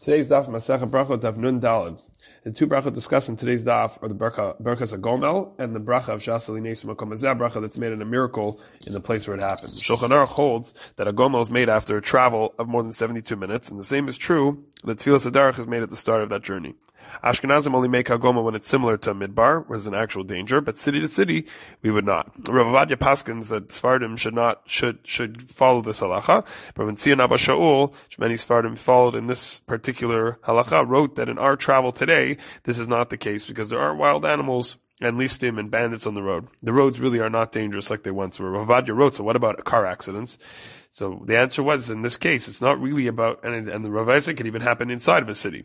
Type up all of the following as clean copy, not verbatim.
Today's daf Masechet Brachot Daf Nun Daled. The two brachot discussed in today's daf are the Berachas HaGomel and the bracha of Shas Alineis Makom Hazeh, bracha that's made in a miracle in the place where it happened. Shulchan Aruch holds that a Gomel is made after a travel of more than 72 minutes, and the same is true that Tfilas Hadarach is made at the start of that journey. Ashkenazim only make HaGomel when it's similar to a midbar, where there's an actual danger, but city to city, we would not. Rav Ovadia paskins that Sfardim should follow this halacha, but when Tzion Abba Shaul, many Sfardim followed in this particular halacha, wrote that in our travel today, this is not the case because there are wild animals and listim and bandits on the road. The roads really are not dangerous like they once were. Rav Ovadia wrote, so what about car accidents? So the answer was, in this case, it's not really about, and the Rav Isaac could even happen inside of a city.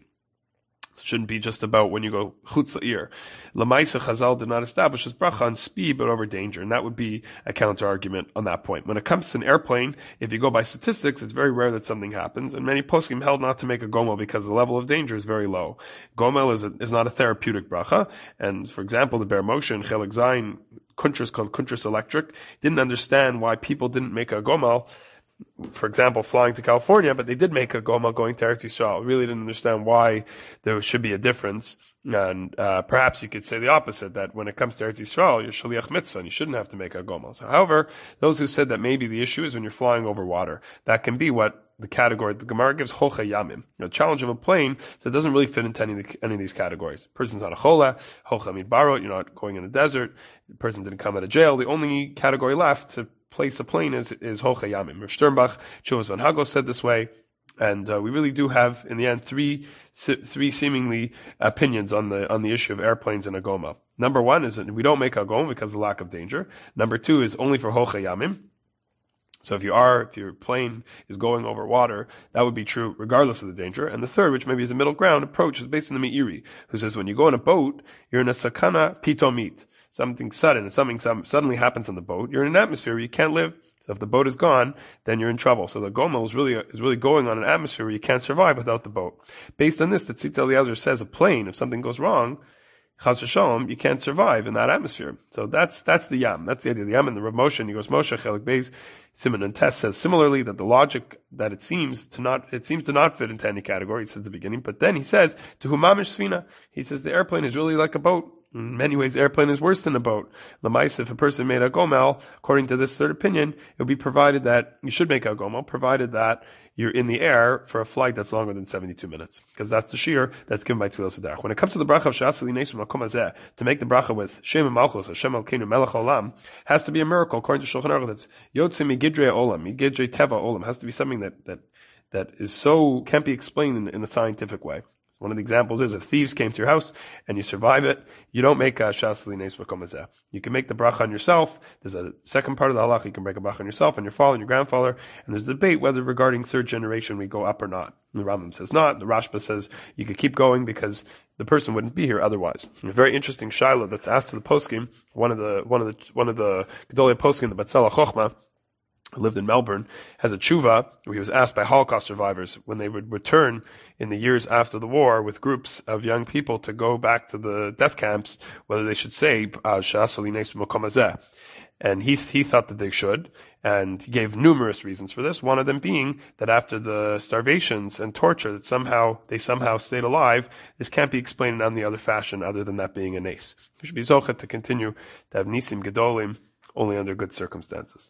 It shouldn't be just about when you go chutz la'ir. Lamaisa Chazal did not establish this bracha on speed but over danger, and that would be a counter argument on that point. When it comes to an airplane, if you go by statistics, it's very rare that something happens, and many poskim held not to make a gomel because the level of danger is very low. Gomel is not a therapeutic bracha, and for example, the Ber Moshe and Chelik Zayin, Kuntras called Kuntras Electric, didn't understand why people didn't make a gomel, for example, flying to California, but they did make a gomel going to Eretz Yisrael. Really didn't understand why there should be a difference. And perhaps you could say the opposite, that when it comes to Eretz Yisrael, you're shaliach mitzvah, and you shouldn't have to make a gomel. So, however, those who said that maybe the issue is when you're flying over water, that can be what the category, the Gemara gives hocha yamim. The challenge of a plane, so it doesn't really fit into any of these categories. Person's not a chola, hocha midbarot, you're not going in a desert, the person didn't come out of jail. The only category left to place a plane is hocha yamim. Rav Sternbach, Chuvas Van Hagos said this way, and we really do have in the end three seemingly opinions on the issue of airplanes and a goma. Number one is that we don't make a goma because of lack of danger. Number two is only for hocha yamim. So if your plane is going over water, that would be true regardless of the danger. And the third, which maybe is a middle ground approach, is based on the Meiri, who says when you go in a boat, you're in a sakana pitomit. Something sudden, something suddenly happens on the boat. You're in an atmosphere where you can't live. So if the boat is gone, then you're in trouble. So the gomel is really going on an atmosphere where you can't survive without the boat. Based on this, the Tzitz Eliezer says a plane, if something goes wrong, Chas v'shalom, you can't survive in that atmosphere. So that's the yam. That's the idea. The yam and the Rav Moshe and Yigos Moshe Chelik Beis Simon and Tess says similarly that the logic that it seems to not fit into any category. He says at the beginning, but then he says to humamish svina. He says the airplane is really like a boat. In many ways, the airplane is worse than a boat. Lamais, if a person made a gomel, according to this third opinion, it would be provided that you should make a gomel, provided that you're in the air for a flight that's longer than 72 minutes. Because that's the shear that's given by Tfilas Hadarach. When it comes to the bracha of Shas Alineis Makom Hazeh, to make the bracha with Shem Malchus, Hashem Elkeinu Melech Olam, has to be a miracle, according to Shulchan Aruch. That's Yotze Migidrei Olam, Migidrei Teva Olam. Has to be something that is so, can't be explained in a scientific way. One of the examples is if thieves came to your house and you survive it, you don't make a Shas Alineis Makom Hazeh. You can make the bracha on yourself. There's a second part of the halach. You can make a bracha on yourself and your father and your grandfather. And there's a debate whether regarding third generation we go up or not. The Rambam says not. The Rashba says you could keep going because the person wouldn't be here otherwise. A very interesting shaila that's asked to the poskim. One of the Gedolei poskim, the Batzela Chochma, who lived in Melbourne, has a tshuva where he was asked by Holocaust survivors when they would return in the years after the war with groups of young people to go back to the death camps, whether they should say Shas Alineis Makom Hazeh. And he thought that they should, and he gave numerous reasons for this, one of them being that after the starvations and torture that they somehow stayed alive. This can't be explained in any other fashion other than that being a nes. We should be zochet to continue to have nisim gedolim only under good circumstances.